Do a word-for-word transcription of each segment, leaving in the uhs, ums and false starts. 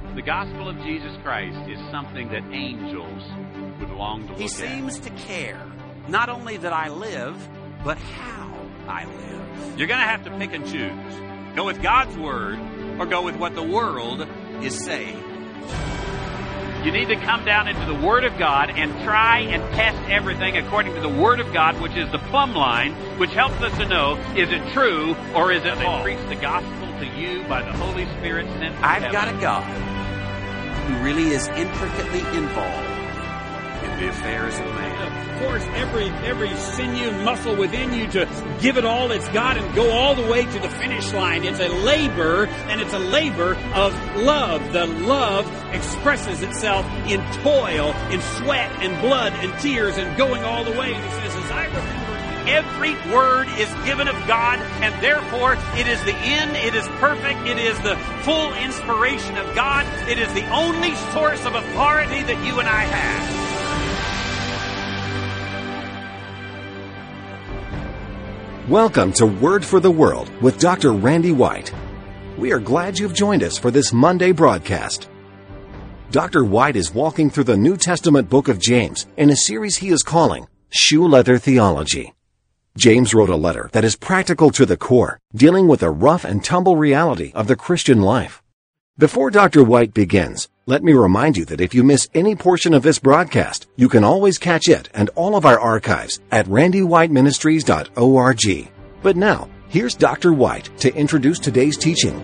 The gospel of Jesus Christ is something that angels would long to look at. He seems to care, not only that I live, but how I live. You're going to have to pick and choose. Go with God's word or go with what the world Is saying. You need to come down into the Word of God and try and test everything according to the Word of God, which is the plumb line, which helps us to know, is it true or is it false? They preach the gospel to you by the Holy Spirit sent from I've heaven. got a God who really is intricately involved in the affairs of man. Force every every sinew and muscle within you to give it all it's got and go all the way to the finish line. It's a labor, and it's a labor of love. The love expresses itself in toil, in sweat and blood and tears and going all the way. And he says, as I remember, Every word is given of God, and therefore it is the end, it is perfect, it is the full inspiration of God. It is the only source of authority that you and I have. Welcome to Word for the World with Doctor Randy White. We are glad you've joined us for this Monday broadcast. Doctor White is walking through the New Testament book of James in a series he is calling Shoe Leather Theology. James wrote a letter that is practical to the core, dealing with the rough and tumble reality of the Christian life. Before Doctor White begins, let me remind you that if you miss any portion of this broadcast, you can always catch it and all of our archives at randy white ministries dot org. But now, here's Doctor White to introduce today's teaching.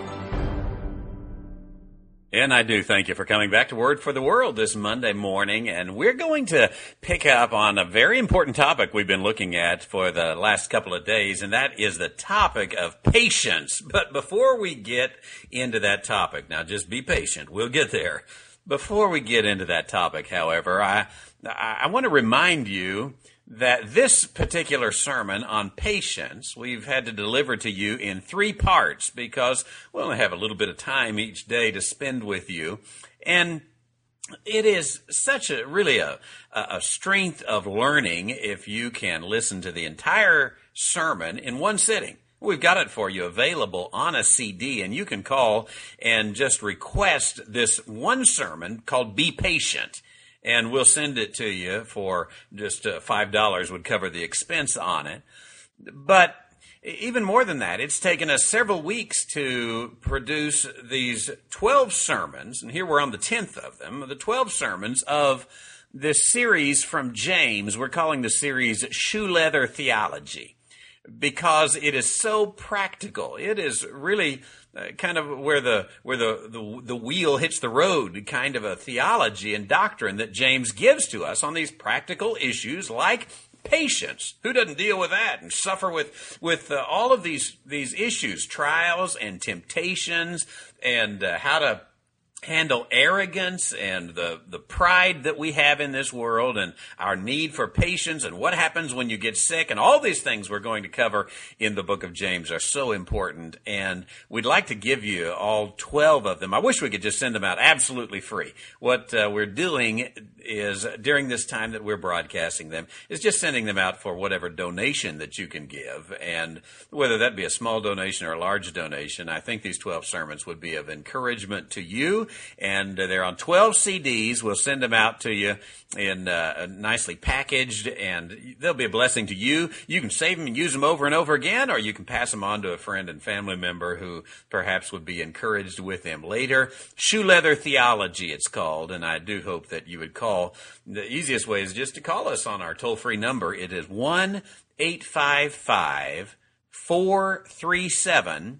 And I do thank you for coming back to Word for the World this Monday morning, and we're going to pick up on a very important topic we've been looking at for the last couple of days, and that is the topic of patience. But before we get into that topic, now just be patient, we'll get there. Before we get into that topic, however, I, I, I want to remind you that this particular sermon on patience we've had to deliver to you in three parts because we only have a little bit of time each day to spend with you. And it is such a really a, a strength of learning if you can listen to the entire sermon in one sitting. We've got it for you available on a C D, and you can call and just request this one sermon called Be Patient. And we'll send it to you for just uh, five dollars would cover the expense on it. But even more than that, it's taken us several weeks to produce these twelve sermons, and here we're on the tenth of them, the twelve sermons of this series from James. We're calling the series Shoe Leather Theology because it is so practical. It is really Uh, kind of where the where the, the the wheel hits the road, kind of a theology and doctrine that James gives to us on these practical issues like patience. Who doesn't deal with that and suffer with with uh, all of these these issues, trials and temptations, and uh, how to handle arrogance and the, the pride that we have in this world and our need for patience and what happens when you get sick, and all these things we're going to cover in the book of James are so important, and we'd like to give you all twelve of them. I wish we could just send them out absolutely free. What uh, we're doing is, during this time that we're broadcasting them, is just sending them out for whatever donation that you can give, and whether that be a small donation or a large donation, I think these twelve sermons would be of encouragement to you. And uh, they're on twelve C Ds. We'll send them out to you in uh, nicely packaged, and they'll be a blessing to you. You can save them and use them over and over again, or you can pass them on to a friend and family member who perhaps would be encouraged with them later. Shoe Leather Theology, it's called, and I do hope that you would call. The easiest way is just to call us on our toll-free number. It is one eight five five, four three seven,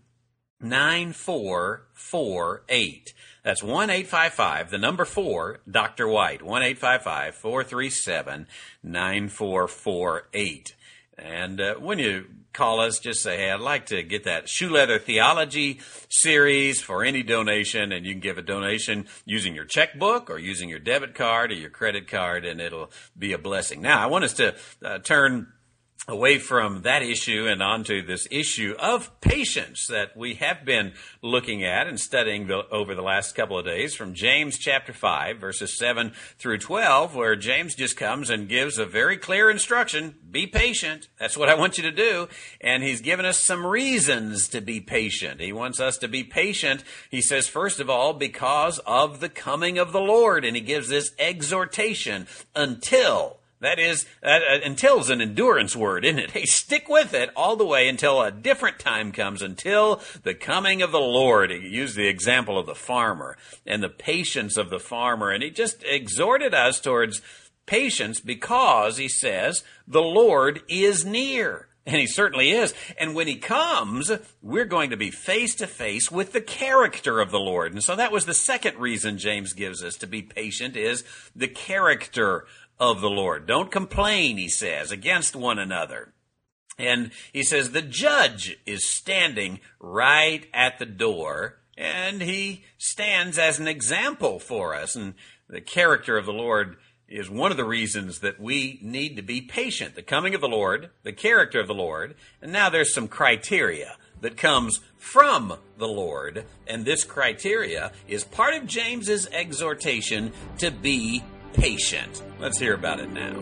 nine four four eight. That's one eight five five, the number four, Doctor White, one eight five five, four three seven, nine four four eight. And uh, when you call us, just say, hey, I'd like to get that Shoe Leather Theology series for any donation, and you can give a donation using your checkbook or using your debit card or your credit card, and it'll be a blessing. Now, I want us to uh, turn away from that issue and onto this issue of patience that we have been looking at and studying the, over the last couple of days from James chapter five, verses seven through twelve, where James just comes and gives a very clear instruction: be patient. That's what I want you to do. And he's given us some reasons to be patient. He wants us to be patient, he says, first of all, because of the coming of the Lord. And he gives this exhortation: until. That is, uh, until is an endurance word, isn't it? Hey, stick with it all the way until a different time comes, until the coming of the Lord. He used the example of the farmer and the patience of the farmer. And he just exhorted us towards patience because, he says, the Lord is near. And he certainly is. And when he comes, we're going to be face to face with the character of the Lord. And so that was the second reason James gives us to be patient, is the character of the Lord. Don't complain, he says, against one another. And he says the judge is standing right at the door, and he stands as an example for us. And the character of the Lord is one of the reasons that we need to be patient. The coming of the Lord, the character of the Lord, and now there's some criteria that comes from the Lord, and this criteria is part of James's exhortation to be patient. Let's hear about it now.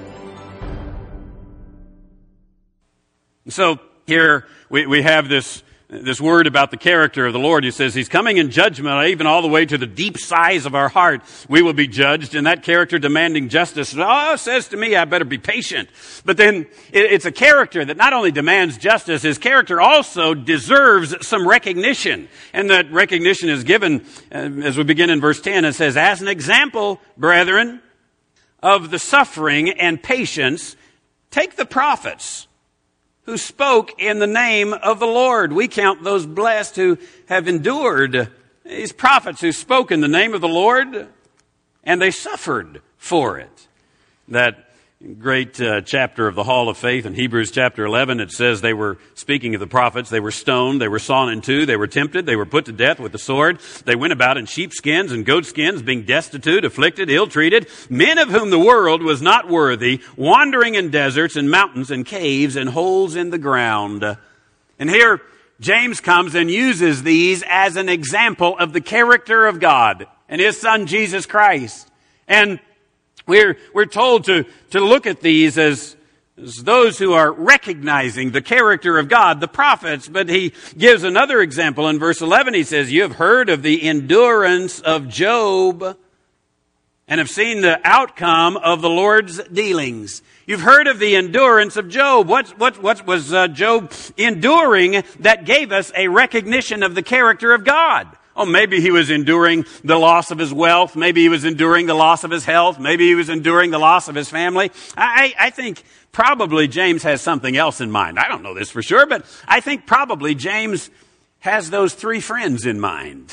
So here we, we have this this word about the character of the Lord. He says he's coming in judgment, even all the way to the deep sighs of our heart. We will be judged, and that character demanding justice, oh, says to me, I better be patient. But then it, it's a character that not only demands justice, his character also deserves some recognition. And that recognition is given, uh, as we begin in verse ten, it says, as an example, brethren, of the suffering and patience, take the prophets who spoke in the name of the Lord. We count those blessed who have endured. These prophets who spoke in the name of the Lord, and they suffered for it. That great uh, chapter of the Hall of Faith in Hebrews chapter eleven, it says they were, speaking of the prophets, they were stoned, they were sawn in two, they were tempted, they were put to death with the sword. They went about in sheepskins and goatskins, being destitute, afflicted, ill-treated, men of whom the world was not worthy, wandering in deserts and mountains and caves and holes in the ground. And here James comes and uses these as an example of the character of God and his Son Jesus Christ. And We're, we're told to, to look at these as, as those who are recognizing the character of God, the prophets. But he gives another example in verse eleven. He says, you have heard of the endurance of Job and have seen the outcome of the Lord's dealings. You've heard of the endurance of Job. What, what, what was uh, Job enduring that gave us a recognition of the character of God? Oh, maybe he was enduring the loss of his wealth. Maybe he was enduring the loss of his health. Maybe he was enduring the loss of his family. I, I think probably James has something else in mind. I don't know this for sure, but I think probably James has those three friends in mind.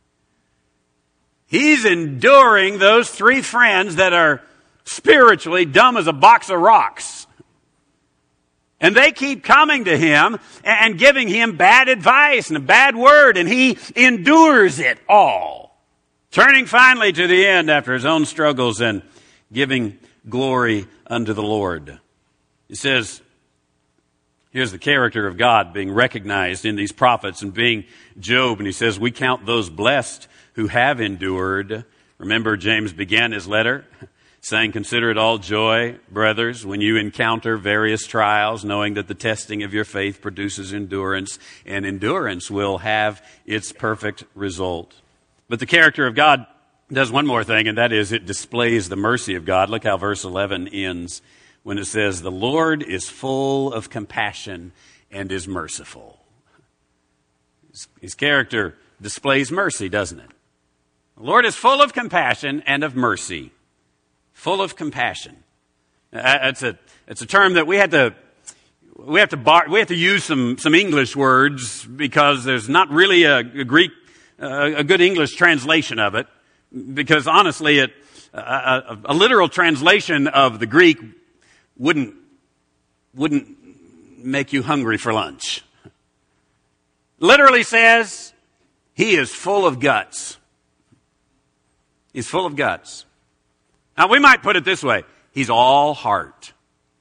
He's enduring those three friends that are spiritually dumb as a box of rocks. And they keep coming to him and giving him bad advice and a bad word, and he endures it all, turning finally to the end after his own struggles and giving glory unto the Lord. He says, here's the character of God being recognized in these prophets and being Job. And he says, we count those blessed who have endured. Remember, James began his letter saying, consider it all joy, brothers, when you encounter various trials, knowing that the testing of your faith produces endurance, and endurance will have its perfect result. But the character of God does one more thing, and that is it displays the mercy of God. Look how verse eleven ends when it says, the Lord is full of compassion and is merciful. His, his character displays mercy, doesn't it? The Lord is full of compassion and of mercy. Full of compassion. It's a it's a term that we had to we have to bar, we have to use some some English words because there's not really a, a Greek uh, a good English translation of it. Because honestly, it a, a, a literal translation of the Greek wouldn't wouldn't make you hungry for lunch. Literally says he is full of guts. He's full of guts. Now, we might put it this way. He's all heart.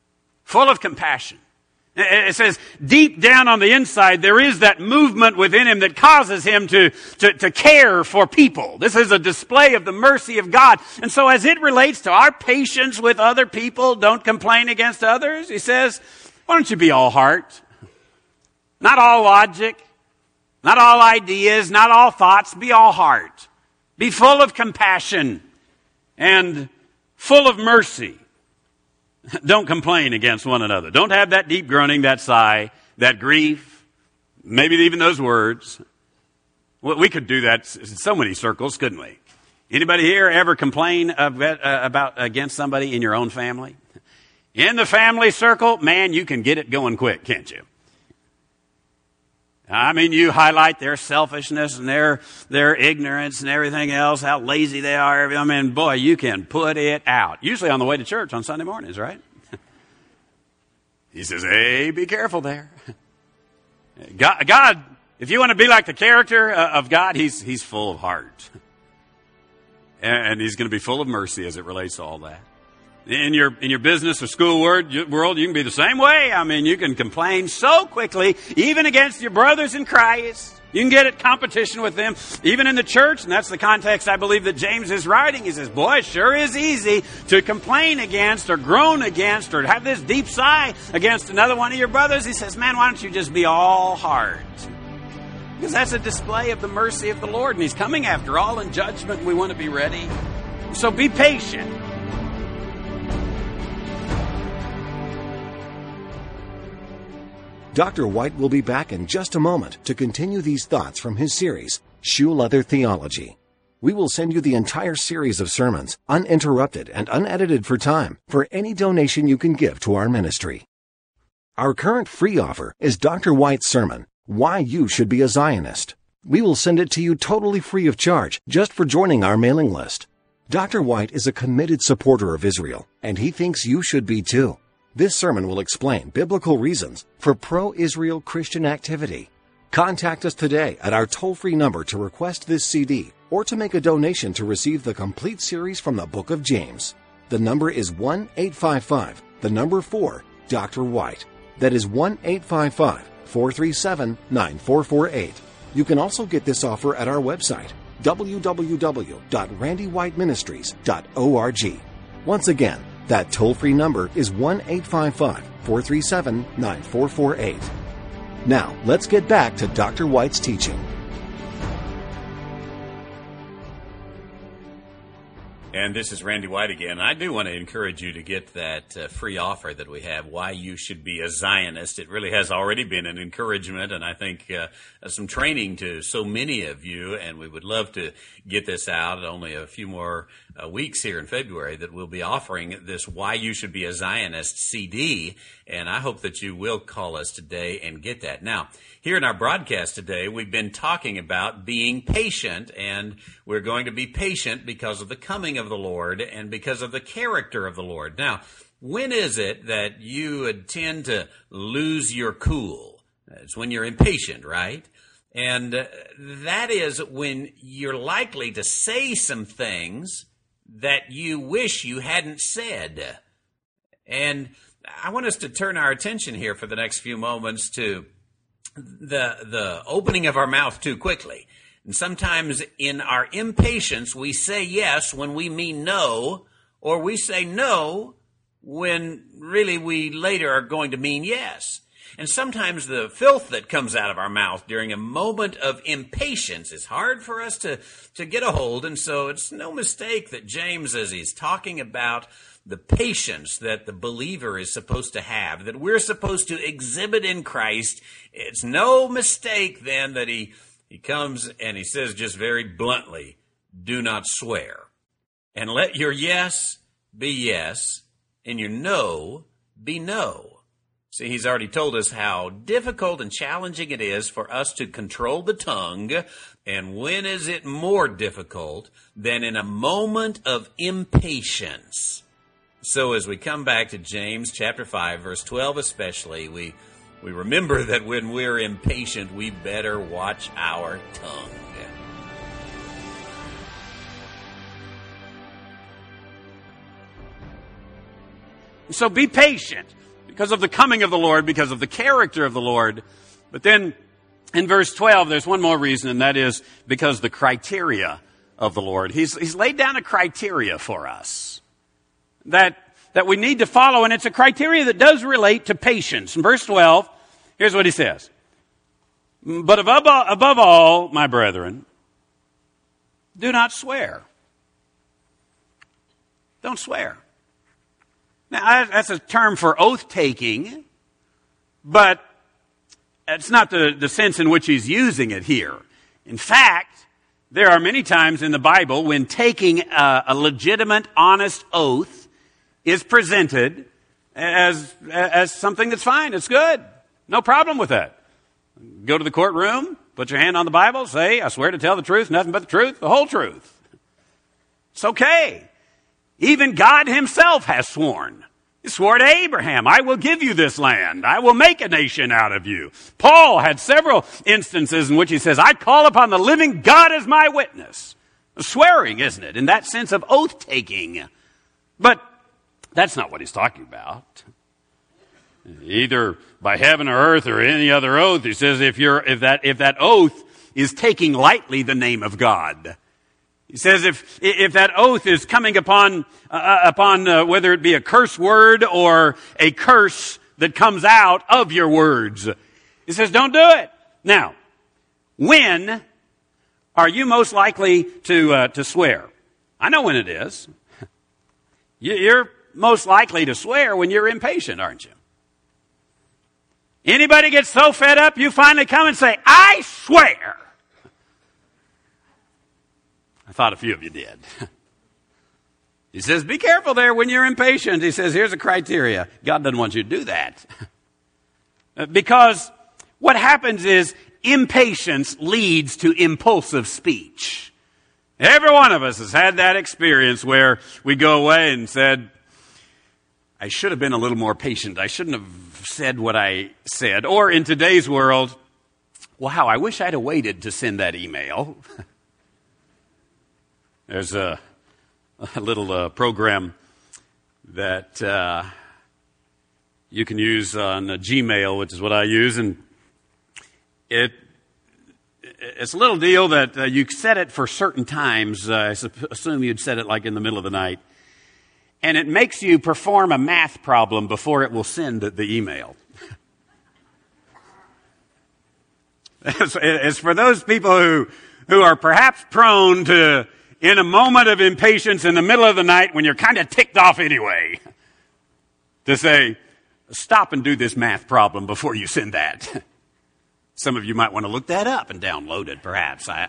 full of compassion. It says deep down on the inside, there is that movement within him that causes him to, to, to care for people. This is a display of the mercy of God. And so as it relates to our patience with other people, don't complain against others. He says, why don't you be all heart? Not all logic, not all ideas, not all thoughts. Be all heart. Be full of compassion and full of mercy. Don't complain against one another. Don't have that deep groaning, that sigh, that grief, maybe even those words. Well, we could do that in so many circles, couldn't we? Anybody here ever complain about, uh, about against somebody in your own family? In the family circle, man, you can get it going quick, can't you? I mean, you highlight their selfishness and their their ignorance and everything else, how lazy they are. I mean, boy, you can put it out. Usually on the way to church on Sunday mornings, right? He says, hey, be careful there. God, God, if you want to be like the character of God, he's he's full of heart. And he's going to be full of mercy as it relates to all that. In your in your business or school world, world, you can be the same way. I mean, you can complain so quickly, even against your brothers in Christ. You can get at competition with them, even in the church. And that's the context I believe that James is writing. He says, boy, it sure is easy to complain against or groan against or have this deep sigh against another one of your brothers. He says, man, why don't you just be all heart? Because that's a display of the mercy of the Lord. And he's coming after all in judgment. And we want to be ready. So be patient. Doctor White will be back in just a moment to continue these thoughts from his series, Shoe Leather Theology. We will send you the entire series of sermons, uninterrupted and unedited for time, for any donation you can give to our ministry. Our current free offer is Doctor White's sermon, Why You Should Be a Zionist. We will send it to you totally free of charge, just for joining our mailing list. Doctor White is a committed supporter of Israel, and he thinks you should be too. This sermon will explain biblical reasons for pro-Israel Christian activity. Contact us today at our toll-free number to request this C D or to make a donation to receive the complete series from the Book of James. The number is one eight five five, the number four, Doctor White. That is one eight five five, four three seven, nine four four eight. You can also get this offer at our website, w w w dot randy white ministries dot org. Once again, that toll-free number is one eight five five, four three seven, nine four four eight. Now, let's get back to Doctor White's teaching. And this is Randy White again. I do want to encourage you to get that uh, free offer that we have, Why You Should Be a Zionist. It really has already been an encouragement and I think uh, some training to so many of you, and we would love to get this out. Only a few more uh, weeks here in February that we'll be offering this Why You Should Be a Zionist C D, and I hope that you will call us today and get that. Now, here in our broadcast today, we've been talking about being patient, and we're going to be patient because of the coming of the Lord and because of the character of the Lord. Now, when is it that you tend to lose your cool? It's when you're impatient, right? And uh, that is when you're likely to say some things that you wish you hadn't said. And I want us to turn our attention here for the next few moments to the the opening of our mouth too quickly. And sometimes in our impatience, we say yes when we mean no, or we say no when really we later are going to mean yes. And sometimes the filth that comes out of our mouth during a moment of impatience is hard for us to, to get a hold. And so it's no mistake that James, as he's talking about the patience that the believer is supposed to have, that we're supposed to exhibit in Christ, it's no mistake then that he, he comes and he says just very bluntly, do not swear. And let your yes be yes, and your no be no. See, he's already told us how difficult and challenging it is for us to control the tongue. And when is it more difficult than in a moment of impatience? So as we come back to James chapter five, verse twelve especially, we, we remember that when we're impatient, we better watch our tongue. So be patient. because of the coming of the Lord, because of the character of the Lord. But then in verse twelve, there's one more reason, and that is because the criteria of the Lord. He's, he's laid down a criteria for us that, that we need to follow, and it's a criteria that does relate to patience. In verse twelve, here's what he says. But above, above all, my brethren, do not swear. Don't swear. Now, that's a term for oath-taking, but it's not the, the sense in which he's using it here. In fact, there are many times in the Bible when taking a, a legitimate, honest oath is presented as, as something that's fine. It's good. No problem with that. Go to the courtroom, put your hand on the Bible, say, I swear to tell the truth, nothing but the truth, the whole truth. It's okay. Even God himself has sworn. He swore to Abraham, I will give you this land. I will make a nation out of you. Paul had several instances in which he says, I call upon the living God as my witness. Swearing, isn't it? In that sense of oath-taking. But that's not what he's talking about. Either by heaven or earth or any other oath, he says if you're, if that, if that oath is taking lightly the name of God. He says if, if that oath is coming upon, uh, upon uh, whether it be a curse word or a curse that comes out of your words. He says don't do it. Now, when are you most likely to, uh, to swear? I know when it is. You're most likely to swear when you're impatient, aren't you? Anybody get so fed up you finally come and say, I swear. I thought a few of you did. He says, be careful there when you're impatient. He says, here's a criteria. God doesn't want you to do that. Because what happens is impatience leads to impulsive speech. Every one of us has had that experience where we go away and said, I should have been a little more patient. I shouldn't have said what I said. Or in today's world, wow, I wish I'd have waited to send that email. There's a, a little uh, program that uh, you can use on uh, Gmail, which is what I use, and it it's a little deal that uh, you set it for certain times. Uh, I assume you'd set it like in the middle of the night. And it makes you perform a math problem before it will send the email. it's, it's for those people who, who are perhaps prone to, in a moment of impatience in the middle of the night when you're kind of ticked off anyway, to say, stop and do this math problem before you send that. Some of you might want to look that up and download it, perhaps. I...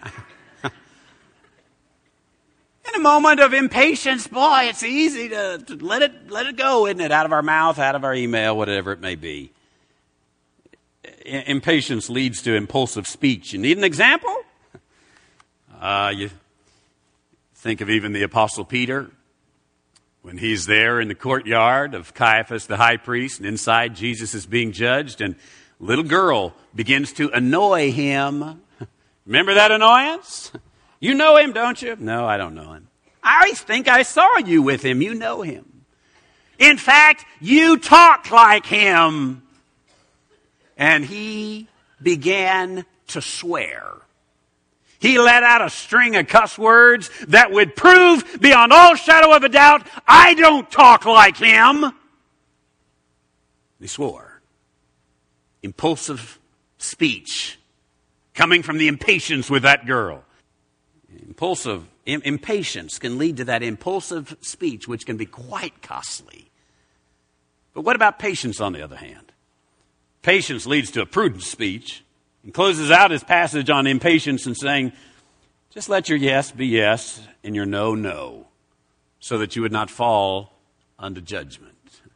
In a moment of impatience, boy, it's easy to, to let it let it go, isn't it? Out of our mouth, out of our email, whatever it may be. I, impatience leads to impulsive speech. You need an example? Uh, you think of even the Apostle Peter when he's there in the courtyard of Caiaphas, the high priest, and inside Jesus is being judged, and a little girl begins to annoy him. Remember that annoyance? You know him, don't you? No, I don't know him. I think I saw you with him. You know him. In fact, you talk like him. And he began to swear. He let out a string of cuss words that would prove beyond all shadow of a doubt, I don't talk like him. He swore. Impulsive speech coming from the impatience with that girl. Impulsive, im- impatience can lead to that impulsive speech, which can be quite costly. But what about patience, on the other hand? Patience leads to a prudent speech and closes out his passage on impatience and saying, just let your yes be yes and your no, no, so that you would not fall unto judgment.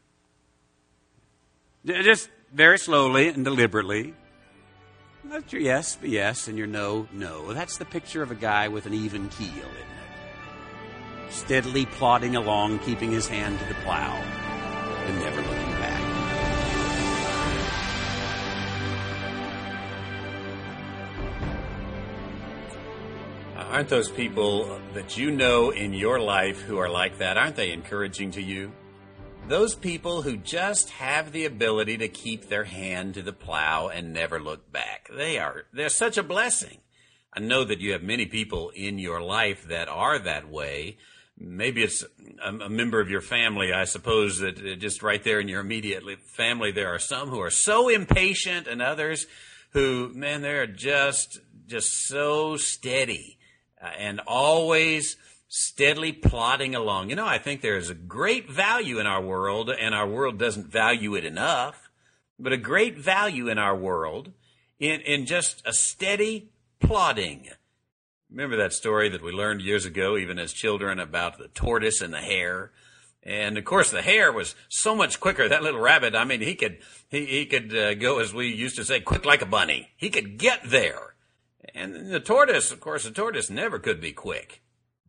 Just very slowly and deliberately. Let your yes be yes and your no, no. That's the picture of a guy with an even keel, isn't it? Steadily plodding along, keeping his hand to the plow and never looking back. Aren't those people that you know in your life who are like that, aren't they encouraging to you? Those people who just have the ability to keep their hand to the plow and never look back. They are, they're such a blessing. I know that you have many people in your life that are that way. Maybe it's a, a member of your family. I suppose that just right there in your immediate family, there are some who are so impatient and others who, man, they're just, just so steady uh, and always steadily plodding along. You know, I think there is a great value in our world, and our world doesn't value it enough, but a great value in our world in, in just a steady plodding. Remember that story that we learned years ago, even as children, about the tortoise and the hare? And of course, the hare was so much quicker. That little rabbit, I mean, he could he, he could uh, go, as we used to say, quick like a bunny. He could get there. And the tortoise, of course, the tortoise never could be quick.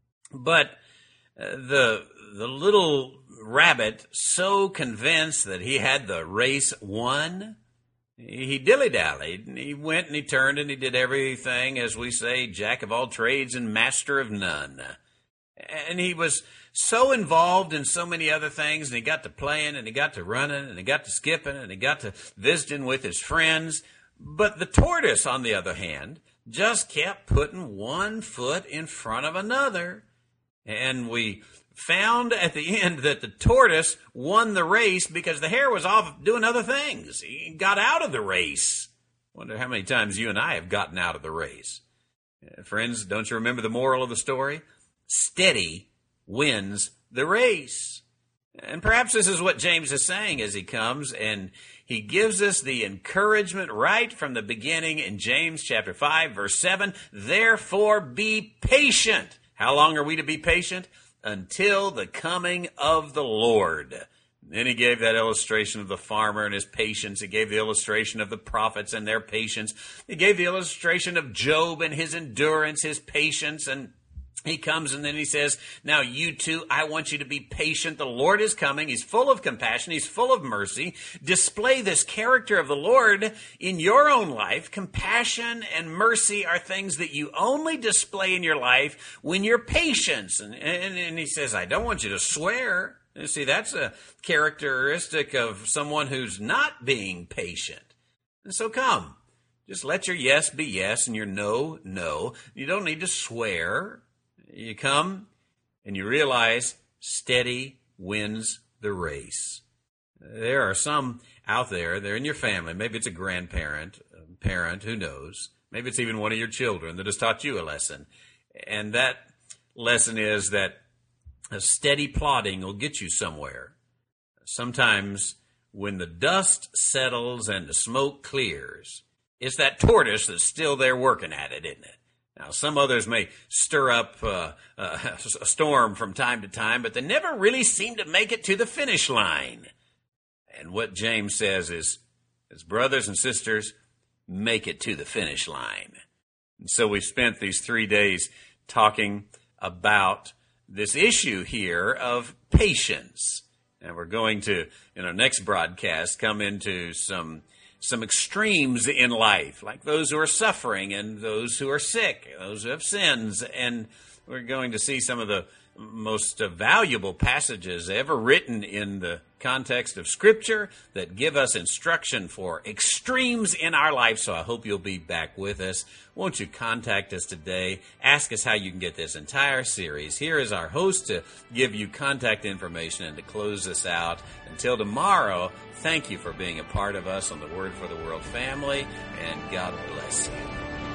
But uh, the the little rabbit, so convinced that he had the race won, he dilly-dallied, and he went and he turned and he did everything, as we say, jack of all trades and master of none. And he was so involved in so many other things, and he got to playing, and he got to running, and he got to skipping, and he got to visiting with his friends. But the tortoise, on the other hand, just kept putting one foot in front of another. And we found at the end that the tortoise won the race because the hare was off doing other things. He got out of the race. Wonder how many times you and I have gotten out of the race. Uh, friends, don't you remember the moral of the story? Steady wins the race. And perhaps this is what James is saying as he comes, and he gives us the encouragement right from the beginning in James chapter five, verse seven. Therefore be patient. How long are we to be patient? Until the coming of the Lord. Then he gave that illustration of the farmer and his patience. He gave the illustration of the prophets and their patience. He gave the illustration of Job and his endurance, his patience. And he comes and then he says, now you too, I want you to be patient. The Lord is coming. He's full of compassion. He's full of mercy. Display this character of the Lord in your own life. Compassion and mercy are things that you only display in your life when you're patient. And, and, and he says, I don't want you to swear. You see, that's a characteristic of someone who's not being patient. And so come, just let your yes be yes and your no, no. You don't need to swear. You come and you realize steady wins the race. There are some out there, they're in your family. Maybe it's a grandparent, a parent, who knows. Maybe it's even one of your children that has taught you a lesson. And that lesson is that a steady plodding will get you somewhere. Sometimes when the dust settles and the smoke clears, it's that tortoise that's still there working at it, isn't it? Now, some others may stir up uh, uh, a storm from time to time, but they never really seem to make it to the finish line. And what James says is, as brothers and sisters, make it to the finish line. And so we've spent these three days talking about this issue here of patience. And we're going to, in our next broadcast, come into some some extremes in life, like those who are suffering and those who are sick, those who have sins. And we're going to see some of the most valuable passages ever written in the context of Scripture that give us instruction for extremes in our life. So I hope you'll be back with us. Won't you contact us today? Ask us how you can get this entire series. Here is our host to give you contact information and to close this out. Until tomorrow, thank you for being a part of us on the Word for the World family, and God bless you.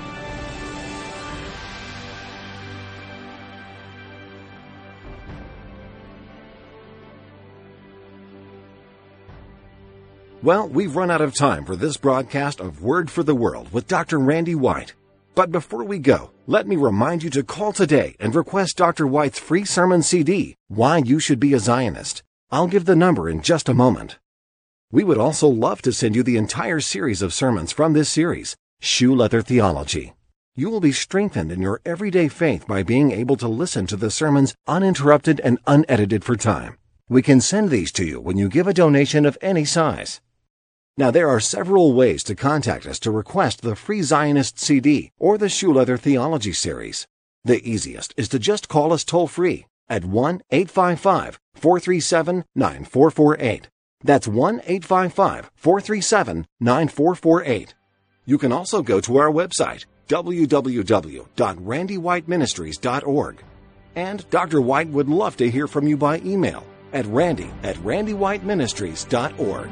Well, we've run out of time for this broadcast of Word for the World with Doctor Randy White. But before we go, let me remind you to call today and request Doctor White's free sermon C D, Why You Should Be a Zionist. I'll give the number in just a moment. We would also love to send you the entire series of sermons from this series, Shoe Leather Theology. You will be strengthened in your everyday faith by being able to listen to the sermons uninterrupted and unedited for time. We can send these to you when you give a donation of any size. Now, there are several ways to contact us to request the Free Zionist C D or the Shoe Leather Theology series. The easiest is to just call us toll-free at one eight five five, four three seven, nine four four eight. That's one eight five five, four three seven, nine four four eight. You can also go to our website, w w w dot randy white ministries dot org. And Doctor White would love to hear from you by email at randy at randy white ministries dot org.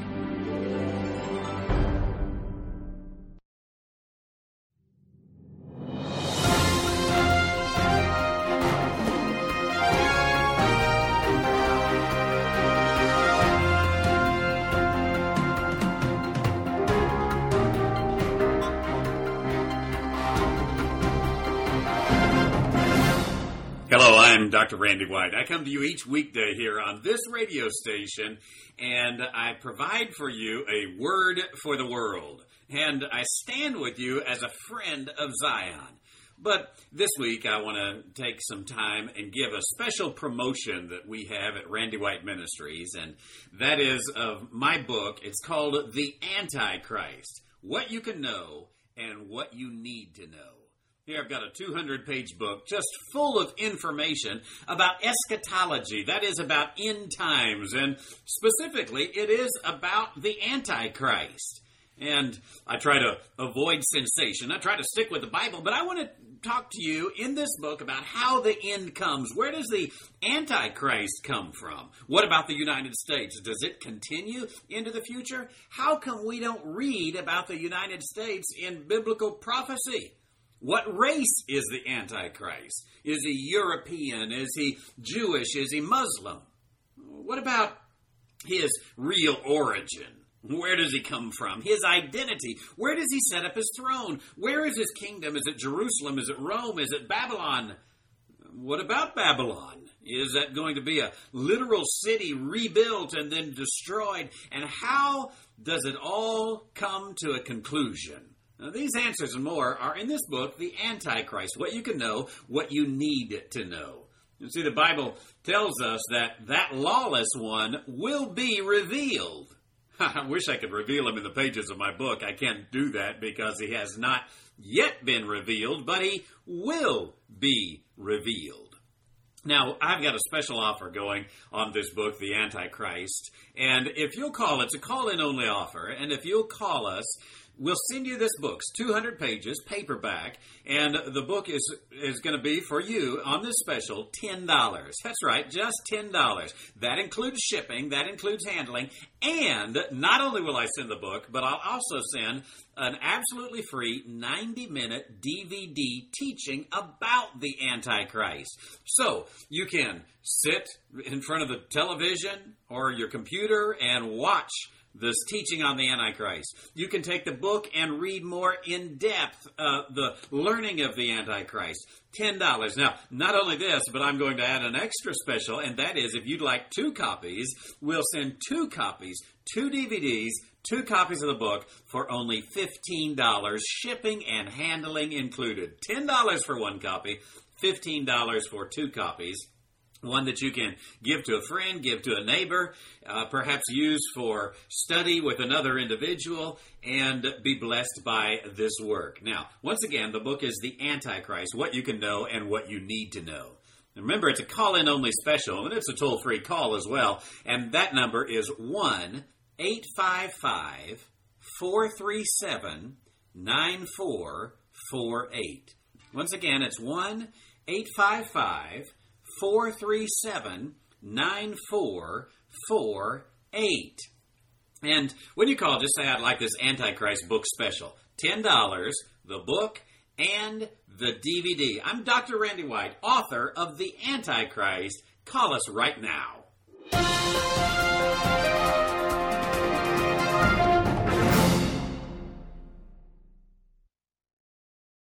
Hello, I'm Doctor Randy White. I come to you each weekday here on this radio station, and I provide for you a word for the world. And I stand with you as a friend of Zion. But this week I want to take some time and give a special promotion that we have at Randy White Ministries, and that is of my book. It's called The Antichrist, What You Can Know and What You Need to Know. Here I've got a two hundred page book just full of information about eschatology, that is about end times, and specifically it is about the Antichrist. And I try to avoid sensation. I try to stick with the Bible, but I want to talk to you in this book about how the end comes. Where does the Antichrist come from? What about the United States? Does it continue into the future? How come we don't read about the United States in biblical prophecy? What race is the Antichrist? Is he European? Is he Jewish? Is he Muslim? What about his real origin? Where does he come from? His identity. Where does he set up his throne? Where is his kingdom? Is it Jerusalem? Is it Rome? Is it Babylon? What about Babylon? Is that going to be a literal city rebuilt and then destroyed? And how does it all come to a conclusion? Now, these answers and more are in this book, The Antichrist, What You Can Know, What You Need to Know. You see, the Bible tells us that that lawless one will be revealed. I wish I could reveal him in the pages of my book. I can't do that because he has not yet been revealed, but he will be revealed. Now, I've got a special offer going on this book, The Antichrist, and if you'll call, it's a call-in only offer, and if you'll call us, we'll send you this book. It's two hundred pages, paperback, and the book is is going to be, for you, on this special, ten dollars. That's right, just ten dollars. That includes shipping, that includes handling, and not only will I send the book, but I'll also send an absolutely free ninety minute D V D teaching about the Antichrist. So, you can sit in front of the television or your computer and watch this teaching on the Antichrist. You can take the book and read more in depth, uh, the learning of the Antichrist. ten dollars. Now, not only this, but I'm going to add an extra special, and that is if you'd like two copies, we'll send two copies, two D V Ds, two copies of the book for only fifteen dollars, shipping and handling included. ten dollars for one copy, fifteen dollars for two copies. One that you can give to a friend, give to a neighbor, uh, perhaps use for study with another individual, and be blessed by this work. Now, once again, the book is The Antichrist, What You Can Know and What You Need to Know. Remember, it's a call-in only special, and it's a toll-free call as well, and that number is one eight five five, four three seven, nine four four eight. Once again, it's one eight five five, four three seven, nine four four eight. And when you call, just say, I'd like this Antichrist book special. ten dollars, the book, and the D V D. I'm Doctor Randy White, author of The Antichrist. Call us right now.